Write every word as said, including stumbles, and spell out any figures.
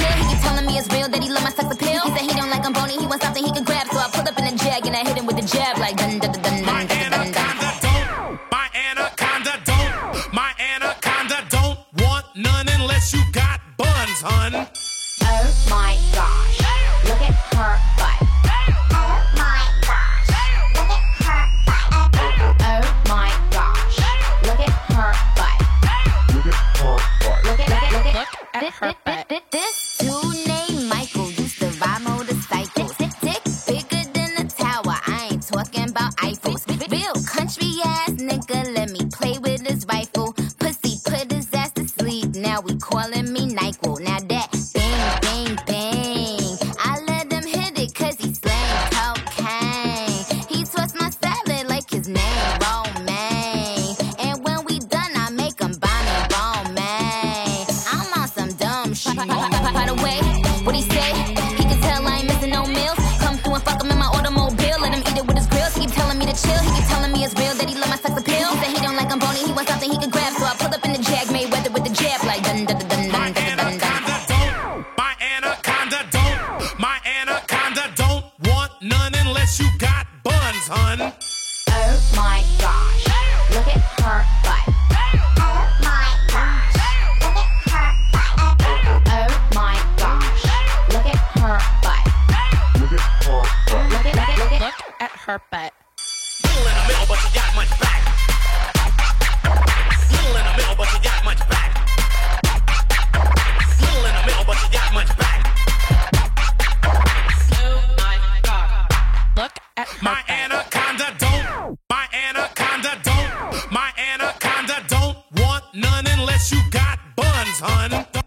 chill. He keep telling me it's real that he love my sex appeal. He said he don't like I'm bony, he wants something he can grab. So I pull up in a jag and I hit him with a jab like dun dun dun dun dun dun dun dun. My anaconda don't, my anaconda don't want none unless you got buns, hun. Oh my gosh, look at her butt. Oh my gosh, look at her butt. Oh my gosh, look at her butt. Look at her butt. Look at, look at, look at, Look at her butt. This dude named Michael used to ride motorcycles. Dick, dick bigger than a tower. I ain't talking about Eiffels. Real country ass nigga, let me play with his rifle. Pussy put his ass to sleep. Now we calling me NyQuil. Now that bang, bang, bang, I let him hit it cause he slang cocaine. He twists my salad like his name Romaine. And when we done, I make him Bonnie Romaine. I'm on some dumb shit. By the way, what he say? He can tell I ain't missing no meals. Come through and fuck him in my automobile. Let him eat it with his grills. He keep telling me to chill. He keep telling me it's real that he love my sex appeal. He said he don't like I'm bony. He wants something he can grab. So I pull up in the jag, Mayweather with the jab like dun dun dun dun My dun dun dun dun. anaconda don't, my anaconda don't, my anaconda don't want none unless you got buns, hun. oh my gosh, look at her butt. Oh my gosh, look at her butt. Oh my gosh, look at her butt. Look at her butt. Look at, look at, look at. Look at her butt. Little in the middle, but you got much back. Little in the middle, but you got much back. Little in the middle, but you got much back. Oh my god. Look at her My butt. anaconda don't, my anaconda don't, my anaconda don't want none unless you got buns, hun.